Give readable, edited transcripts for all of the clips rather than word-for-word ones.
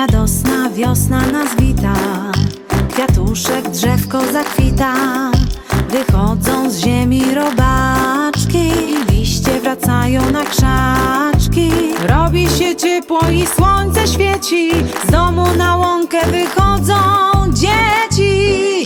Radosna wiosna nas wita, kwiatuszek, drzewko zakwita. Wychodzą z ziemi robaczki i liście wracają na krzaczki. Robi się ciepło i słońce świeci, z domu na łąkę wychodzą dzieci.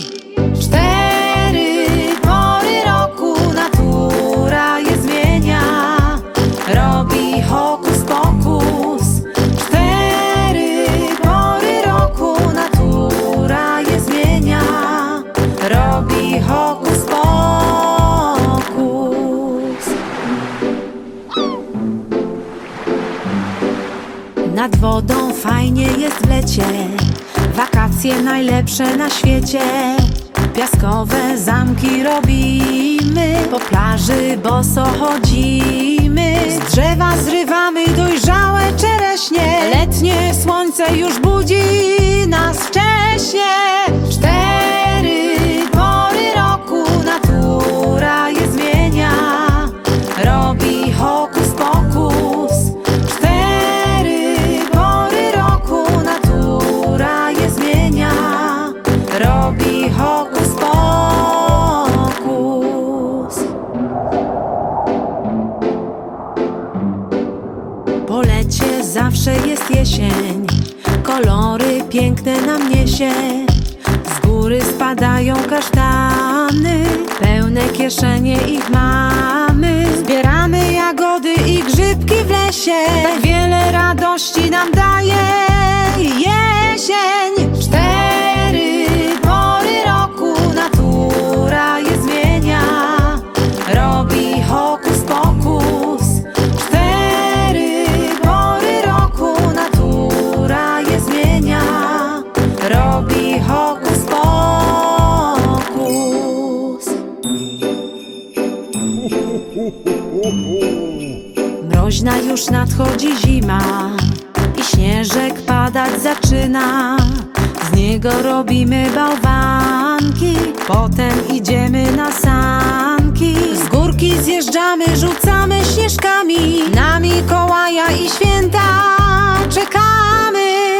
4 pory roku natura je zmienia, robi hokus pokus. 4 pory roku natura je zmienia, robi hokus pokus. Nad wodą fajnie jest w lecie, wakacje najlepsze na świecie. Piaskowe zamki robimy, po plaży boso chodzimy. Z drzewa zrywamy dojrzałe czereśnie, letnie słońce już budzi nas wcześnie. 4 pory roku natura je zmienia, robi hokus pokus. 4 pory roku natura je zmienia, robi hokus pokus. Po lecie zawsze jest jesień, kolory piękne nam niesie. Z góry spadają kasztany, pełne kieszenie ich mamy. Zbieramy jagody i grzybki w lesie, tak wiele radości nam daje jesień. 4 pory roku natura je zmienia, robi hokus pokus. 4 pory roku natura je zmienia, robi hokus pokus. Mroźna już nadchodzi zima i śnieżek padać zaczyna. Z niego robimy bałwanki, potem idziemy na sanki. Z górki zjeżdżamy, rzucamy śnieżkami, na Mikołaja i święta czekamy.